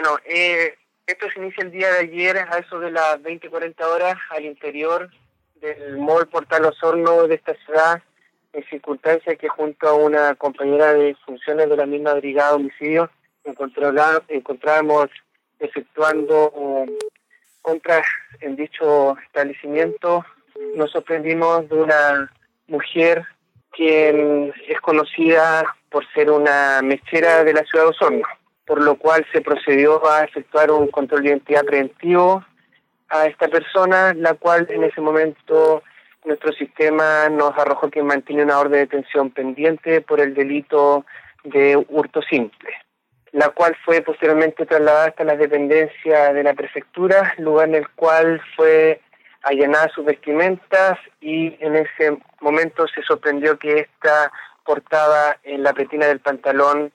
Bueno, esto se inicia el día de ayer a eso de las 20:40 horas al interior del mall Portal Osorno de esta ciudad, en circunstancias que junto a una compañera de funciones de la misma brigada de homicidios encontrábamos efectuando compras en dicho establecimiento. Nos sorprendimos de una mujer quien es conocida por ser una mechera de la ciudad de Osorno, por lo cual se procedió a efectuar un control de identidad preventivo a esta persona, la cual en ese momento nuestro sistema nos arrojó que mantiene una orden de detención pendiente por el delito de hurto simple, la cual fue posteriormente trasladada hasta las dependencias de la prefectura, lugar en el cual fue allanada sus vestimentas y en ese momento se sorprendió que ésta portaba en la pretina del pantalón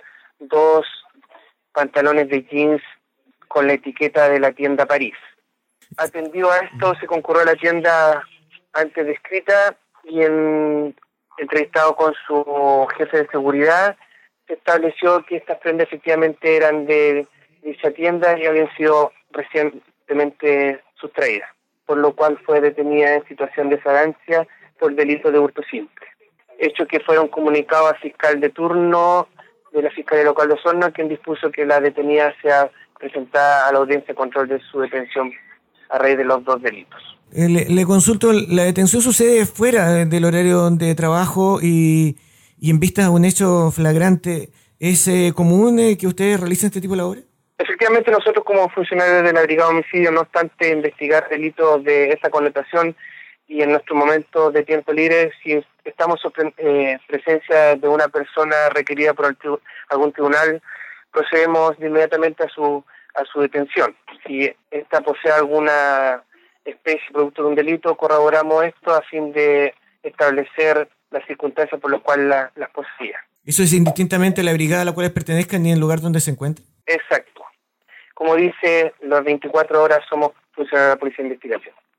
2 pantalones de jeans con la etiqueta de la tienda París. Atendido a esto, se concurrió a la tienda antes descrita y entrevistado con su jefe de seguridad, se estableció que estas prendas efectivamente eran de dicha tienda y habían sido recientemente sustraídas, por lo cual fue detenida en situación de flagrancia por delito de hurto simple. Hechos que fueron comunicados al fiscal de turno de la Fiscalía Local de Osorno, quien dispuso que la detenida sea presentada a la audiencia de control de su detención a raíz de los dos delitos. Le consulto, ¿la detención sucede fuera del horario de trabajo y en vista de un hecho flagrante? ¿Es común que ustedes realicen este tipo de labores? Efectivamente, nosotros como funcionarios de la Brigada de Homicidio, no obstante investigar delitos de esa connotación y en nuestro momento de tiempo libre, si estamos en presencia de una persona requerida por algún tribunal, procedemos inmediatamente a su detención. Si esta posee alguna especie producto de un delito, corroboramos esto a fin de establecer las circunstancias por las cuales las poseía. ¿Eso es indistintamente a la brigada a la cual pertenezcan ni el lugar donde se encuentren? Exacto. Como dice, las 24 horas somos funcionarios de la Policía de Investigación.